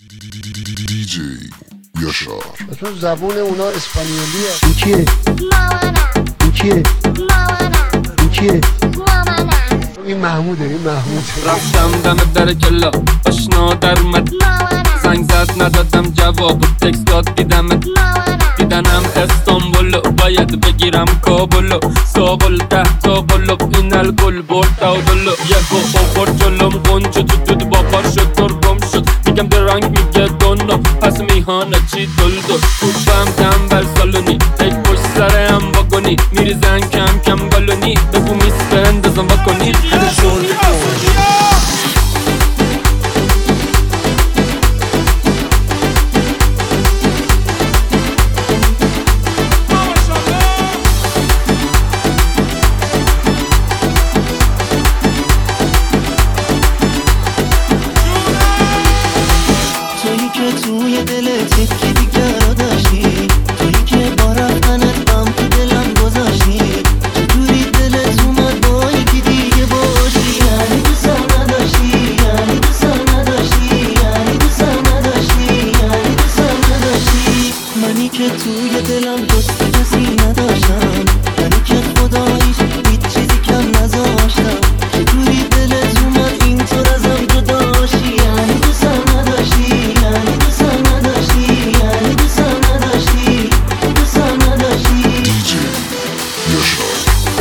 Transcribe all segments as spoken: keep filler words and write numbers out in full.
دی جی یاشار. تو زبون اونا اسپانیولیه. این کیه؟ مامانم. این کیه؟ مامانم. این کیه؟ مامانم. این محموده. این محمود. رفتم دم در کلا آشنا در اومد، مامانم. زنگ زد ندادم جواب و تکست داد دیدمت، مامانم. دیدنم استانبول باید بگیرم کابل، ساقل ده تا قلب این الگل برد داودل یه آخر جلوم قنچه تو دود با پار شد ترگم شد، میگم درنگ میگه دونو پس میهانه چی دلدو توبم تنبل سالونی یک پشت سره هم واگونی میریزن کم کم بالونی بگو میسته اندازم واکنی توی دلت یکی دیگر رو داشتی، تویی که با رفتنت غم تو دلم گذاشتی، چطوری دلت اومد با یکی دیگه باشی؟ یعنی دوستم نداشتی، یعنی دوستم نداشتی، یعنی دوستم نداشتی، یعنی دوستم نداشتی. منی که توی دلم دوست کسی نداشتم، یعنی که خداییش هیچ چیزی کم نذاشتم، چطوری دلت اومد اینطور ازم جداشی؟ یعنی دوستم نداشتی، یعنی دوستم نداشتی، یعنی دوستم نداشتی، دوستم نداشتی. دی جی یاشار.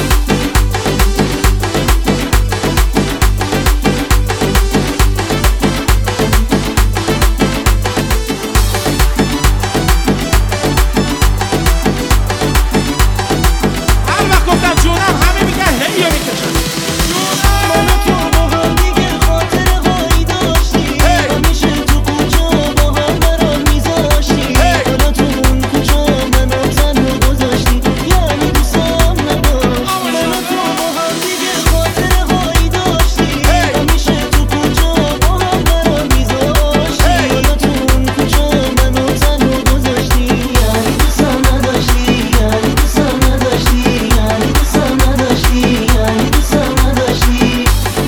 هر وقت گفتم جونم همه میگن هیو میکشن. من و تو با هم دیگه خاطره هایی داشتی، همیشه تو کوچه با هم برام میذاشتی، حالا تو اون کوچه منو تنها گذاشتی، یعنی دوستم نداشتی. من و تو با هم دیگه خاطره هایی داشتی، همیشه تو کوچه با هم برام میذاشتی، حالا تو اون کوچه منو تنها گذاشتی، یعنی دوستم نداشتی، یعنی دوستم نداشتی، یعنی دوستم نداشتی، یعنی دوستم نداشتی.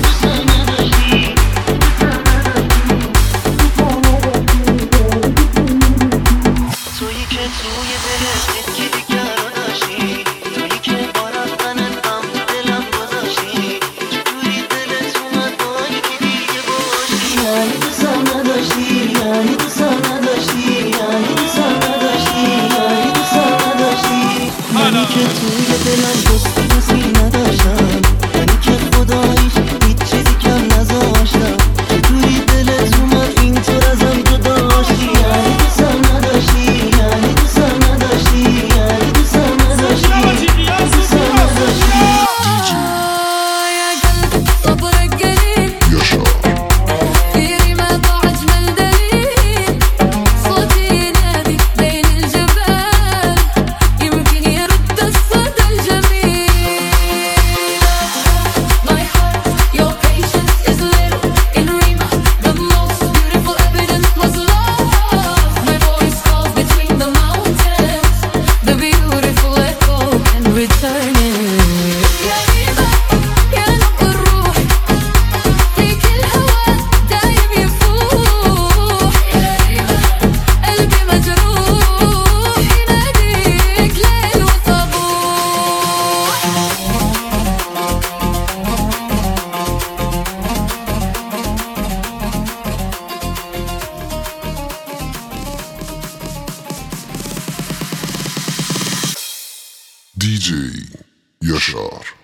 تویی که توی دلت یکی دیگر رو داشتی، تویی که با رفتنت غم تو دلم گذاشتی، چطوری دلت اومد با یکی دیگه باشی؟ یعنی دوستم نداشتی، یعنی دوستم نداشتی، یعنی دوستم نداشتی، یعنی دوستم نداشتی. منی که توی دلم دوست کسی نداشتم، یعنی که خداییش هیچ چیزی کم نذاشتم، چطوری دلت اومد اینطور ازم جداشی؟ یعنی دوستم نداشتی، یعنی دوستم نداشتی، یعنی دوستم نداشتی، دوستم نداشتی. دی جی یاشار. دی جی یاشار.